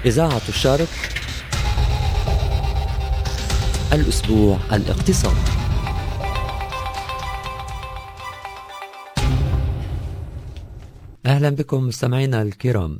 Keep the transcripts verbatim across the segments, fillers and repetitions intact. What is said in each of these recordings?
إذاعة الشرق، الأسبوع الاقتصادي. أهلا بكم مستمعينا الكرام.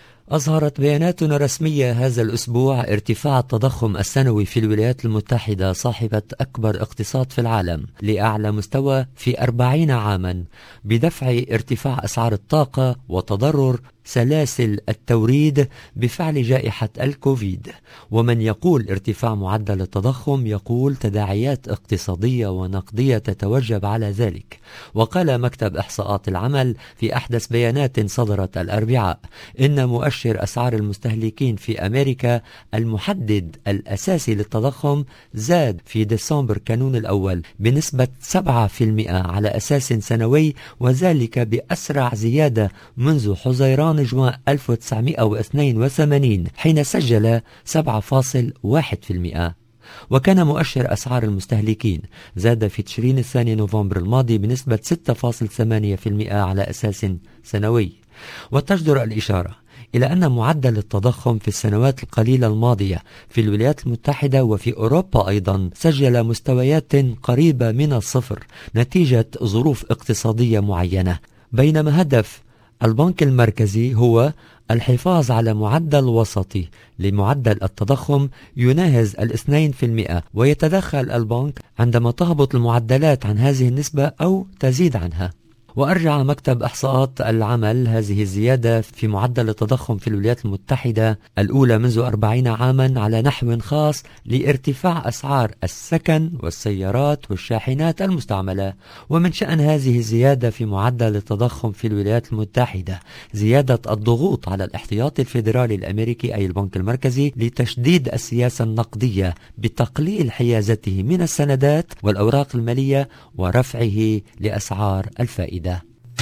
أظهرت بيانات رسمية هذا الأسبوع ارتفاع التضخم السنوي في الولايات المتحدة صاحبة أكبر اقتصاد في العالم لأعلى مستوى في أربعين عاما، بدفع ارتفاع أسعار الطاقة وتضرر سلاسل التوريد بفعل جائحة الكوفيد. ومن يقول ارتفاع معدل التضخم يقول تداعيات اقتصادية ونقدية تتوجب على ذلك. وقال مكتب إحصاءات العمل في أحدث بيانات صدرت الأربعاء إن مؤشر أسعار المستهلكين في أمريكا المحدد الأساسي للتضخم زاد في ديسمبر كانون الأول بنسبة سبعة بالمئة على أساس سنوي، وذلك بأسرع زيادة منذ حزيران جوان ألف وتسعمئة واثنين وثمانين حين سجل سبعة فاصلة واحد بالمئة. وكان مؤشر أسعار المستهلكين زاد في تشرين الثاني نوفمبر الماضي بنسبة ستة فاصلة ثمانية بالمئة على أساس سنوي. وتجدر الإشارة إلى أن معدل التضخم في السنوات القليلة الماضية في الولايات المتحدة وفي أوروبا أيضا سجل مستويات قريبة من الصفر نتيجة ظروف اقتصادية معينة، بينما هدف البنك المركزي هو الحفاظ على معدل وسطي لمعدل التضخم يناهز الاثنين في المئة، ويتدخل البنك عندما تهبط المعدلات عن هذه النسبة أو تزيد عنها. وأرجع مكتب إحصاءات العمل هذه الزيادة في معدل التضخم في الولايات المتحدة الأولى منذ أربعين عاما على نحو خاص لارتفاع أسعار السكن والسيارات والشاحنات المستعملة. ومن شأن هذه الزيادة في معدل التضخم في الولايات المتحدة زيادة الضغوط على الاحتياطي الفيدرالي الأمريكي أي البنك المركزي لتشديد السياسة النقدية بتقليل حيازته من السندات والأوراق المالية ورفعه لأسعار الفائدة.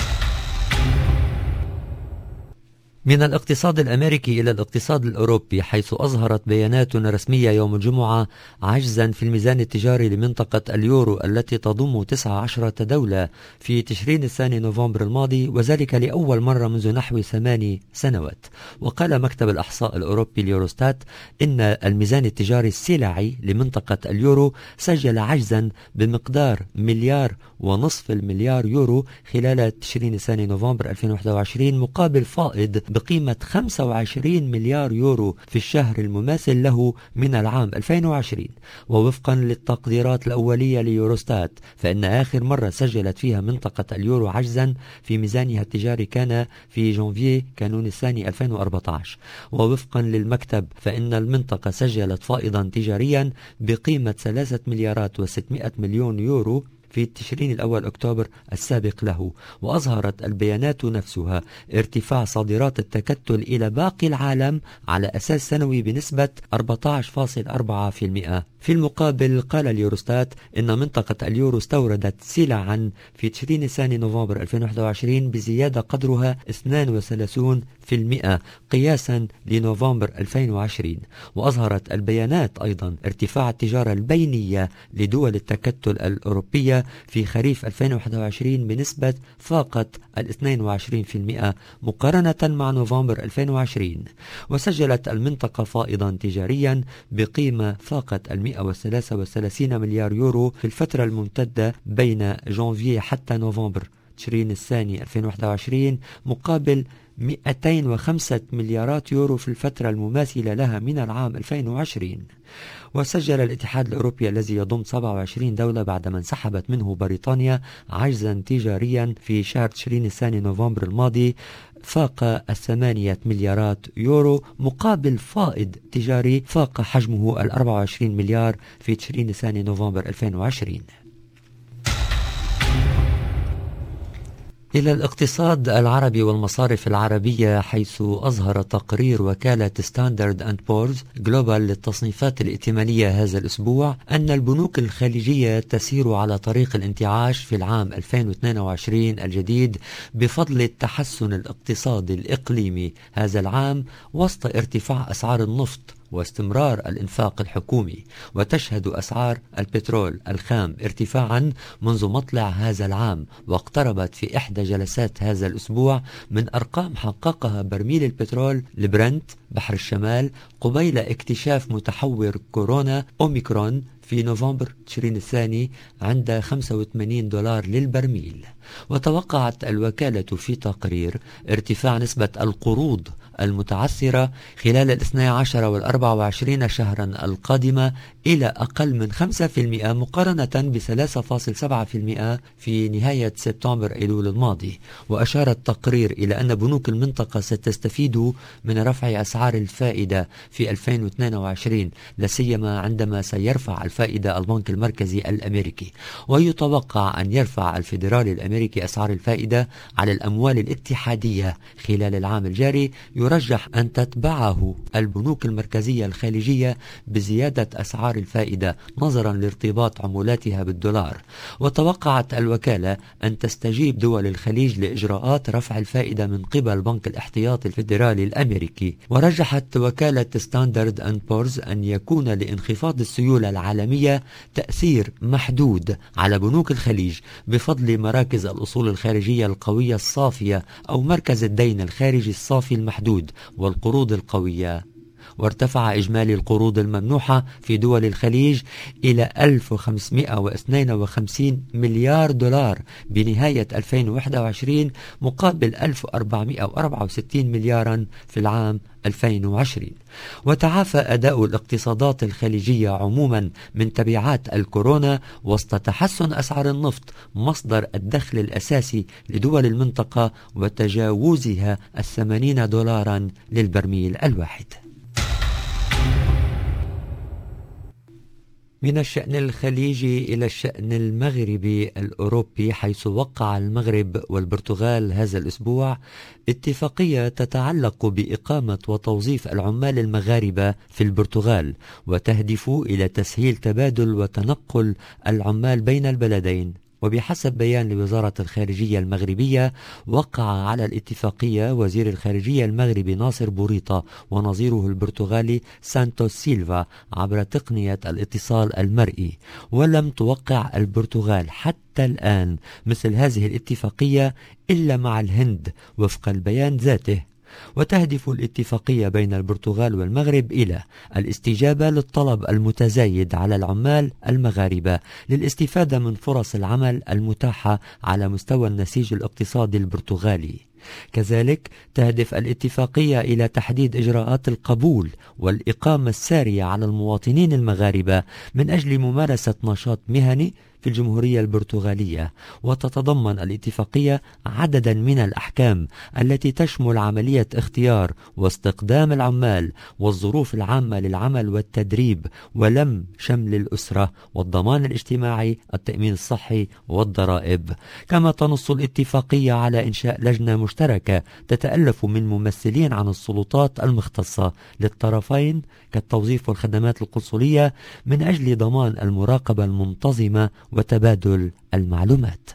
من الاقتصاد الأمريكي إلى الاقتصاد الأوروبي، حيث أظهرت بيانات رسمية يوم الجمعة عجزا في الميزان التجاري لمنطقة اليورو التي تضم تسعة عشر دولة في تشرين الثاني نوفمبر الماضي، وذلك لأول مرة منذ نحو ثماني سنوات. وقال مكتب الأحصاء الأوروبي اليوروستات إن الميزان التجاري السلعي لمنطقة اليورو سجل عجزا بمقدار مليار ونصف المليار يورو خلال تشرين الثاني نوفمبر ألفين وواحد وعشرين، مقابل فائض بقيمة خمسة وعشرين مليار يورو في الشهر المماثل له من العام ألفين وعشرين. ووفقا للتقديرات الأولية ليوروستات فإن آخر مرة سجلت فيها منطقة اليورو عجزا في ميزانها التجاري كان في جانفي كانون الثاني ألفين وأربعة عشر. ووفقا للمكتب فإن المنطقة سجلت فائضا تجاريا بقيمة ثلاثة مليارات وستمائة مليون يورو في تشرين الأول أكتوبر السابق له. وأظهرت البيانات نفسها ارتفاع صادرات التكتل إلى باقي العالم على أساس سنوي بنسبة أربعة عشر فاصلة أربعة بالمئة. في المقابل قال اليوروستات إن منطقة اليورو استوردت سلعا في تشرين الثاني نوفمبر ألفين وواحد وعشرين بزيادة قدرها اثنين وثلاثين بالمئة قياسا لنوفمبر ألفين وعشرين. وأظهرت البيانات أيضا ارتفاع التجارة البينية لدول التكتل الأوروبية في خريف ألفين وواحد وعشرين بنسبة فاقت ال اثنين وعشرين بالمئة مقارنة مع نوفمبر ألفين وعشرين. وسجلت المنطقة فائضا تجاريا بقيمة فاقت ال مئة وثلاثة وثلاثين مليار يورو في الفترة الممتدة بين جانفي حتى نوفمبر تشرين الثاني ألفين وواحد وعشرين، مقابل مئتين وخمسة مليارات يورو في الفترة المماثلة لها من العام ألفين وعشرين. وسجل الاتحاد الأوروبي الذي يضم سبعة وعشرين دولة بعدما انسحبت منه بريطانيا عجزا تجاريا في شهر تشرين الثاني نوفمبر الماضي فاق الثمانية مليارات يورو، مقابل فائض تجاري فاق حجمه الأربعة وعشرين مليار في تشرين الثاني نوفمبر ألفين وعشرين. إلى الاقتصاد العربي والمصارف العربية، حيث أظهر تقرير وكالة ستاندرد أند بورز جلوبال للتصنيفات الائتمانية هذا الأسبوع أن البنوك الخليجية تسير على طريق الانتعاش في العام ألفين واثنين وعشرين الجديد بفضل التحسن الاقتصادي الإقليمي هذا العام وسط ارتفاع أسعار النفط واستمرار الإنفاق الحكومي. وتشهد أسعار البترول الخام ارتفاعا منذ مطلع هذا العام، واقتربت في إحدى جلسات هذا الأسبوع من أرقام حققها برميل البترول البرنت بحر الشمال قبيل اكتشاف متحور كورونا أوميكرون في نوفمبر تشرين الثاني عند خمسة وثمانين دولار للبرميل. وتوقعت الوكالة في تقرير ارتفاع نسبة القروض المتعثرة خلال الاثني عشر والأربع وعشرين شهرا القادمة إلى أقل من خمسة بالمئة مقارنة بثلاثة فاصلة سبعة بالمئة في نهاية سبتمبر أيلول الماضي. وأشار التقرير إلى أن بنوك المنطقة ستستفيد من رفع أسعار الفائدة في ألفين واثنين وعشرين، لاسيما عندما سيرفع الفائدة البنك المركزي الأمريكي. ويتوقع أن يرفع الفيدرالي الأمريكي أسعار الفائدة على الأموال الاتحادية خلال العام الجاري. يرجح أن تتبعه البنوك المركزية الخليجية بزيادة أسعار الفائدة نظرا لارتباط عملاتها بالدولار. وتوقعت الوكالة أن تستجيب دول الخليج لإجراءات رفع الفائدة من قبل بنك الاحتياطي الفيدرالي الأمريكي. ورجحت وكالة ستاندرد أند بورز أن يكون لانخفاض السيولة العالمية تأثير محدود على بنوك الخليج بفضل مراكز الأصول الخارجية القوية الصافية أو مركز الدين الخارجي الصافي المحدود والقروض القوية. وارتفع إجمالي القروض الممنوحة في دول الخليج إلى ألف وخمسمئة واثنين وخمسين مليار دولار بنهاية ألفين وواحد وعشرين مقابل ألف وأربعمئة وأربعة وستين مليارا في العام ألفين وعشرين. وتعافى أداء الاقتصادات الخليجية عموما من تبعات الكورونا وسط تحسن أسعار النفط مصدر الدخل الأساسي لدول المنطقة وتجاوزها الثمانين دولارا للبرميل الواحد. من الشأن الخليجي إلى الشأن المغربي الأوروبي، حيث وقع المغرب والبرتغال هذا الأسبوع اتفاقية تتعلق بإقامة وتوظيف العمال المغاربة في البرتغال، وتهدف إلى تسهيل تبادل وتنقل العمال بين البلدين. وبحسب بيان لوزارة الخارجية المغربية، وقع على الاتفاقية وزير الخارجية المغربي ناصر بوريطة ونظيره البرتغالي سانتوس سيلفا عبر تقنية الاتصال المرئي. ولم توقع البرتغال حتى الآن مثل هذه الاتفاقية إلا مع الهند وفق البيان ذاته. وتهدف الاتفاقية بين البرتغال والمغرب إلى الاستجابة للطلب المتزايد على العمال المغاربة للاستفادة من فرص العمل المتاحة على مستوى النسيج الاقتصادي البرتغالي. كذلك تهدف الاتفاقية إلى تحديد إجراءات القبول والإقامة السارية على المواطنين المغاربة من أجل ممارسة نشاط مهني في الجمهورية البرتغالية. وتتضمن الاتفاقية عددا من الأحكام التي تشمل عملية اختيار واستقدام العمال والظروف العامة للعمل والتدريب ولم شمل الأسرة والضمان الاجتماعي التأمين الصحي والضرائب. كما تنص الاتفاقية على إنشاء لجنة مشتركة تتألف من ممثلين عن السلطات المختصة للطرفين كالتوظيف والخدمات القنصلية من أجل ضمان المراقبة المنتظمة وتبادل المعلومات.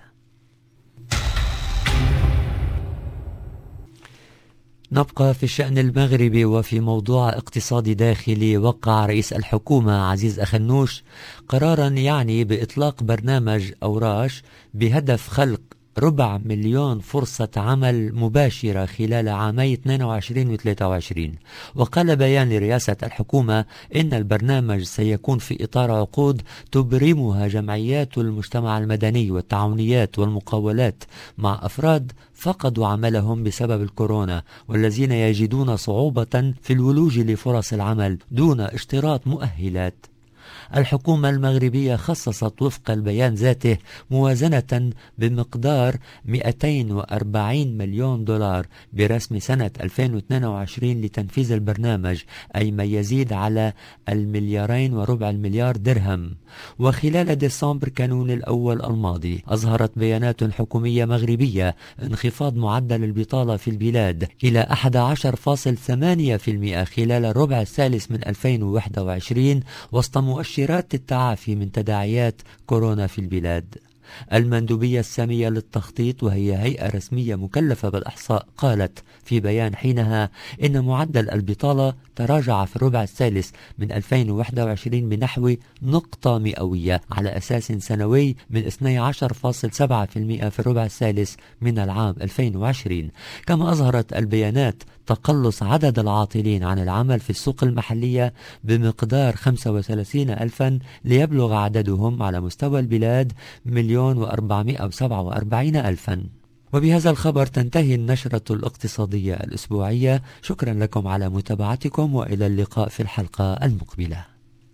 نبقى في الشأن المغربي وفي موضوع اقتصادي داخلي. وقع رئيس الحكومة عزيز أخنوش قرارا يعني بإطلاق برنامج أوراش بهدف خلق ربع مليون فرصة عمل مباشرة خلال عامي اثنين وعشرين و ثلاثة وعشرين. وقال بيان لرئاسة الحكومة إن البرنامج سيكون في إطار عقود تبرمها جمعيات المجتمع المدني والتعاونيات والمقاولات مع أفراد فقدوا عملهم بسبب الكورونا والذين يجدون صعوبة في الولوج لفرص العمل دون اشتراط مؤهلات. الحكومة المغربية خصصت وفق البيان ذاته موازنة بمقدار مئتين وأربعين مليون دولار برسم سنة ألفين واثنين وعشرين لتنفيذ البرنامج، أي ما يزيد على المليارين وربع المليار درهم. وخلال ديسمبر كانون الأول الماضي أظهرت بيانات حكومية مغربية انخفاض معدل البطالة في البلاد إلى أحد عشر فاصلة ثمانية بالمئة خلال الربع الثالث من ألفين وواحد وعشرين وسط مؤشرات التعافي من تداعيات كورونا في البلاد. المندوبية السامية للتخطيط، وهي هيئة رسمية مكلفة بالإحصاء، قالت في بيان حينها إن معدل البطالة تراجع في الربع الثالث من ألفين وواحد وعشرين بنحو نقطة مئوية على أساس سنوي من اثني عشر فاصلة سبعة بالمئة في الربع الثالث من العام ألفين وعشرين. كما أظهرت البيانات تقلص عدد العاطلين عن العمل في السوق المحلية بمقدار خمسة وثلاثين ألفا، ليبلغ عددهم على مستوى البلاد مليون وأربعمائة وسبعة وأربعين ألفا. وبهذا الخبر تنتهي النشرة الاقتصادية الأسبوعية. شكرا لكم على متابعتكم، وإلى اللقاء في الحلقة المقبلة.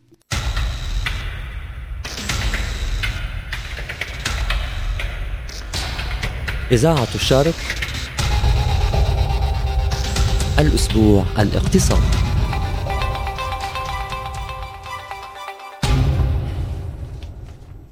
إذاعة الشرق، الأسبوع الاقتصادي.